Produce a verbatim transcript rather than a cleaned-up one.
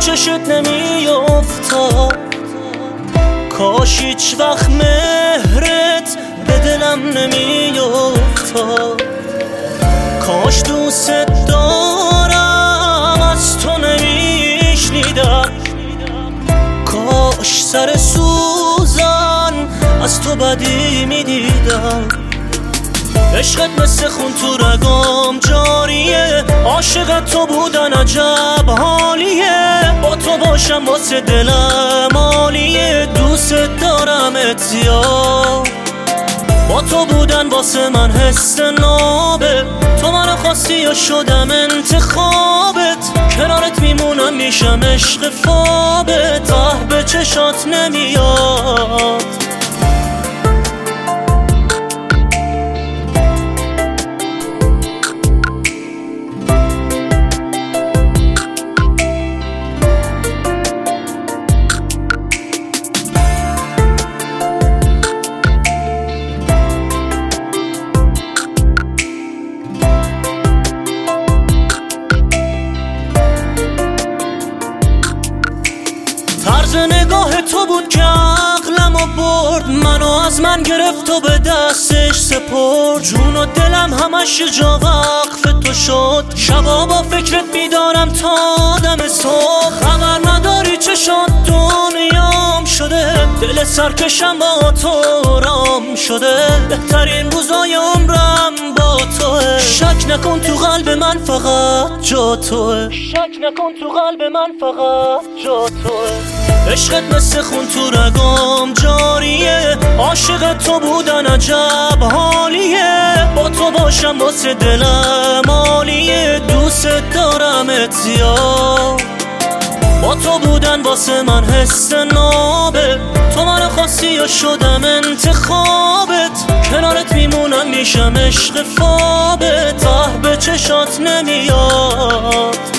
چشت نمیافتاد، کاش هیچ وقت مهرت به دلم نمیافتاد، کاش دوست دارم از تو نمیشنیدم، کاش سر سوزن از تو بدی میدیدم. عشقت مثل خون تو رگام جاریه، عاشق تو بودن عجب حالیه، با تو باشم واسه دلم عالیه، دوست دارم زیاد. با تو بودن واسه من حس نابه، تو منو خواستی یا شدم انتخابت، کنارت میمونم میشم عشق فابت، اه به چشات نمیاد. طرز نگاه تو بود که عقلمو برد، منو از من گرفت و به دستش سپرد، جون و دلم همش جا وقف تو شد، شبا با فکرت بیدارم تا دم صبح، خبر نداری چشات دنیام شده، دل سرکشم با تو رام شده، بهترین روزای عمرم با توه، شک نکن تو قلب من فقط جا توه، شک نکن تو قلب من فقط جا توه. عشقت مثل خون تو رگام جاریه، عاشق تو بودن عجب حالیه، با تو باشم واسه دلم عالیه، دوست دارم زیاد. با تو بودن واسه من حس نابه، تو منو خواستی یا شدم انتخابت، کنارت میمونم میشم عشق فابت، اه به چشات نمیاد.